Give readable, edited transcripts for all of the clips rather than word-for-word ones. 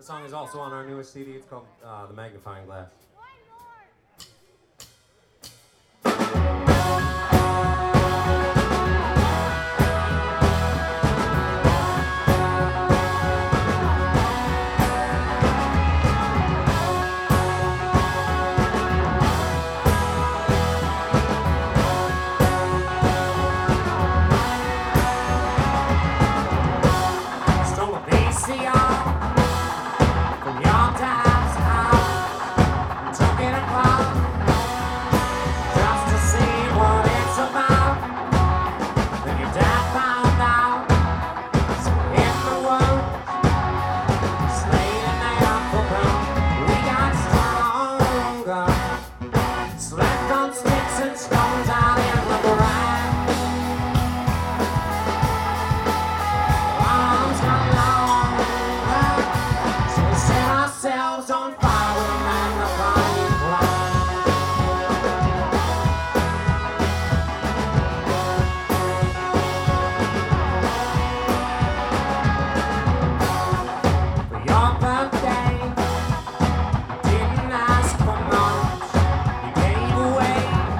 song is also on our newest CD. It's called The Magnifying Glass. Stole a VCR from your dad's house, took it apart just to see what it's about. Then your dad found out, so hit the world, slaying the apple brown. We got stronger, slept on sticks and stones out in the ground. Arms got longer, so we set ourselves on fire with a magnifying glass. For your birthday, you didn't ask for much. You gave away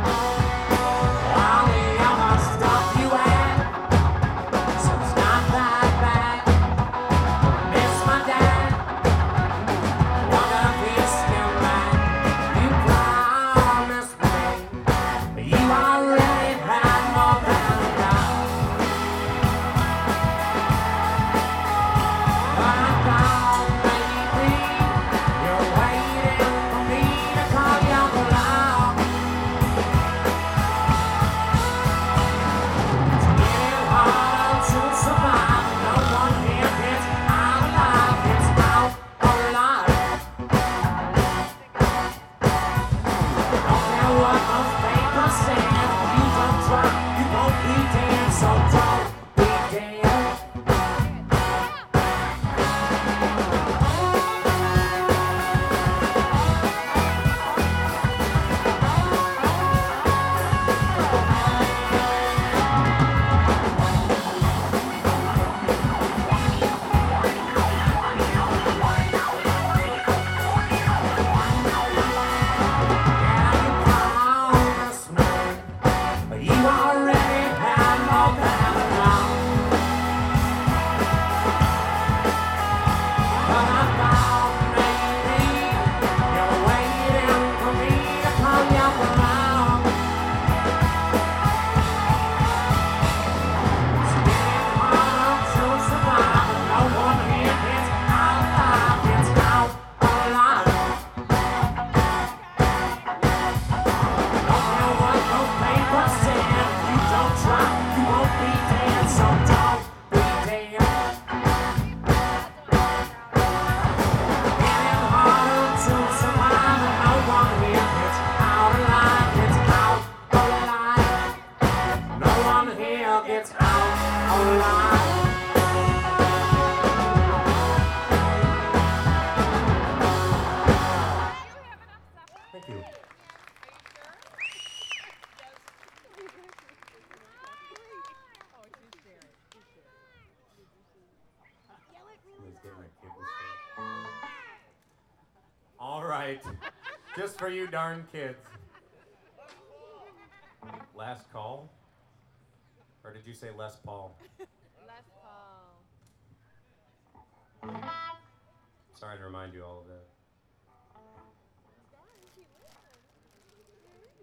all the other stuff you had, so it's not that bad. Miss my dad, wonder if he's still mad. You promised me you already had more than enough. But I thought maybe you're waiting for me to call you out. It's getting harder to survive. No one here gets out alive. It's out alive. Don't care what those papers say. If you don't try, you won't be dead. So don't be dead. Yeah, you promised me, but you already had more than enough. But I thought maybe you were waiting for me to come your around. It's getting harder to survive, but no one here gets out alive. It's out alive. Don't care what those papers say. If you don't try, you won't be dead. So don't be dead. Getting harder to survive, and no one here gets out alive. It's out alive. No one here gets out alive. Thank you. Somebody's getting their kid this stuff. All right, just for you darn kids. Last call? Or did you say Les Paul? Les Paul. Sorry to remind you all of that.